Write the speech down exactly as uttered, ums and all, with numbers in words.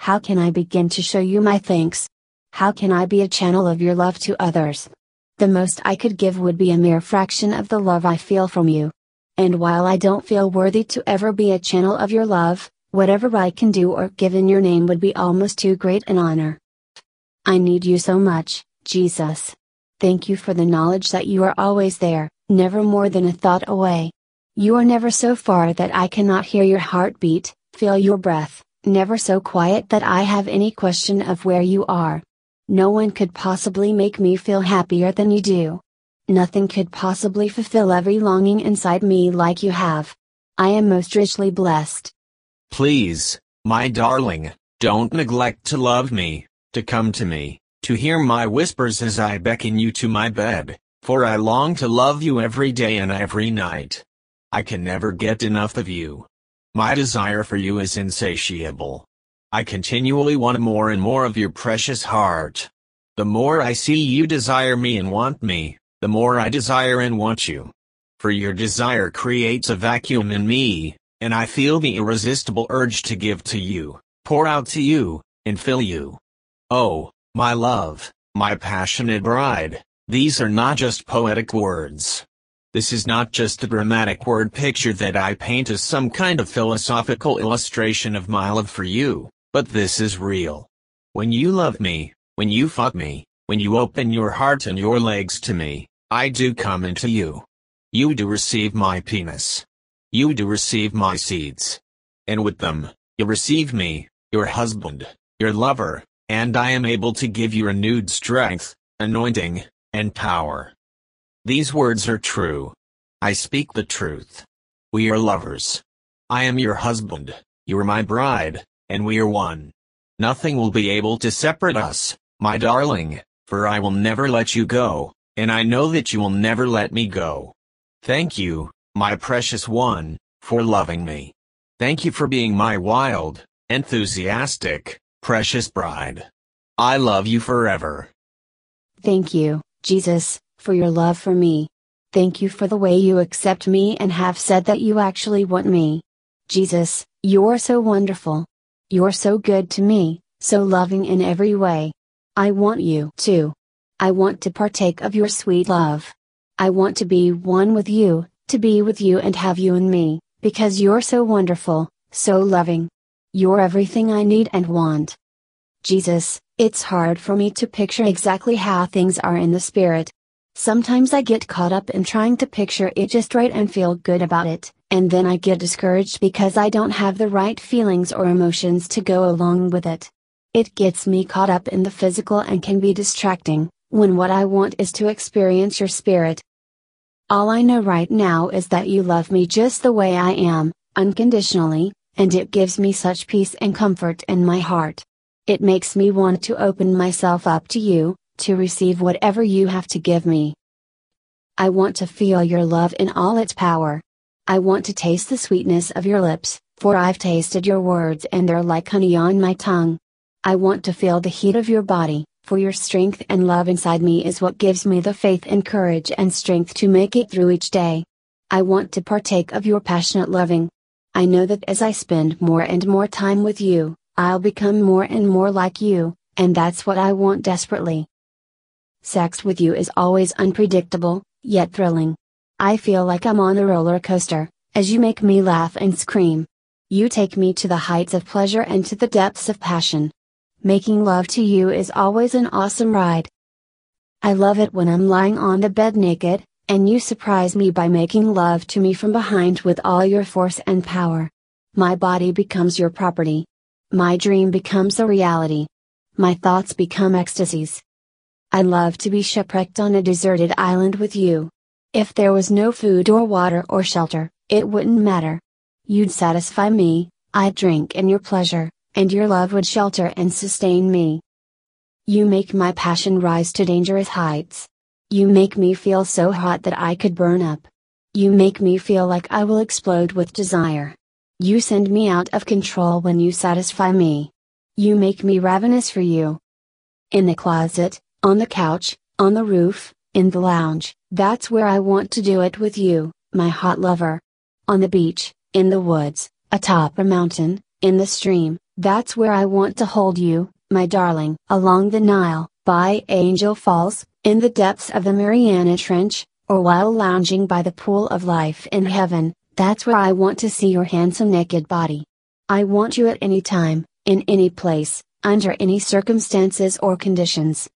How can I begin to show you my thanks? How can I be a channel of your love to others? The most I could give would be a mere fraction of the love I feel from you. And while I don't feel worthy to ever be a channel of your love, whatever I can do or give in your name would be almost too great an honor. I need you so much, Jesus. Thank you for the knowledge that you are always there, never more than a thought away. You are never so far that I cannot hear your heartbeat, feel your breath, never so quiet that I have any question of where you are. No one could possibly make me feel happier than you do. Nothing could possibly fulfill every longing inside me like you have. I am most richly blessed. Please, my darling, don't neglect to love me, to come to me, to hear my whispers as I beckon you to my bed, for I long to love you every day and every night. I can never get enough of you. My desire for you is insatiable. I continually want more and more of your precious heart. The more I see you desire me and want me, the more I desire and want you. For your desire creates a vacuum in me, and I feel the irresistible urge to give to you, pour out to you, and fill you. Oh, my love, my passionate bride, these are not just poetic words. This is not just a dramatic word picture that I paint as some kind of philosophical illustration of my love for you, but this is real. When you love me, when you fuck me, when you open your heart and your legs to me, I do come into you. You do receive my penis. You do receive my seeds. And with them, you receive me, your husband, your lover, and I am able to give you renewed strength, anointing, and power. These words are true. I speak the truth. We are lovers. I am your husband, you are my bride, and we are one. Nothing will be able to separate us, my darling, for I will never let you go, and I know that you will never let me go. Thank you, my precious one, for loving me. Thank you for being my wild, enthusiastic, precious bride. I love you forever. Thank you, Jesus, for your love for me. Thank you for the way you accept me and have said that you actually want me. Jesus, you're so wonderful. You're so good to me, so loving in every way. I want you too. I want to partake of your sweet love. I want to be one with you, to be with you and have you in me, because you're so wonderful, so loving. You're everything I need and want. Jesus, it's hard for me to picture exactly how things are in the spirit. Sometimes I get caught up in trying to picture it just right and feel good about it, and then I get discouraged because I don't have the right feelings or emotions to go along with it. It gets me caught up in the physical and can be distracting, when what I want is to experience your spirit. All I know right now is that you love me just the way I am, unconditionally, and it gives me such peace and comfort in my heart. It makes me want to open myself up to you, to receive whatever you have to give me. I want to feel your love in all its power. I want to taste the sweetness of your lips, for I've tasted your words and they're like honey on my tongue. I want to feel the heat of your body, for your strength and love inside me is what gives me the faith and courage and strength to make it through each day. I want to partake of your passionate loving. I know that as I spend more and more time with you, I'll become more and more like you, and that's what I want desperately. Sex with you is always unpredictable, yet thrilling. I feel like I'm on a roller coaster, as you make me laugh and scream. You take me to the heights of pleasure and to the depths of passion. Making love to you is always an awesome ride. I love it when I'm lying on the bed naked, and you surprise me by making love to me from behind with all your force and power. My body becomes your property. My dream becomes a reality. My thoughts become ecstasies. I love to be shipwrecked on a deserted island with you. If there was no food or water or shelter, it wouldn't matter. You'd satisfy me, I'd drink in your pleasure, and your love would shelter and sustain me. You make my passion rise to dangerous heights. You make me feel so hot that I could burn up. You make me feel like I will explode with desire. You send me out of control when you satisfy me. You make me ravenous for you. In the closet, on the couch, on the roof, in the lounge, that's where I want to do it with you, my hot lover. On the beach, in the woods, atop a mountain, in the stream, That's where I want to hold you, my darling. Along the Nile, by Angel Falls, in the depths of the Mariana Trench, or while lounging by the pool of life in heaven, that's where I want to see your handsome naked body. I want you at any time, in any place, under any circumstances or conditions.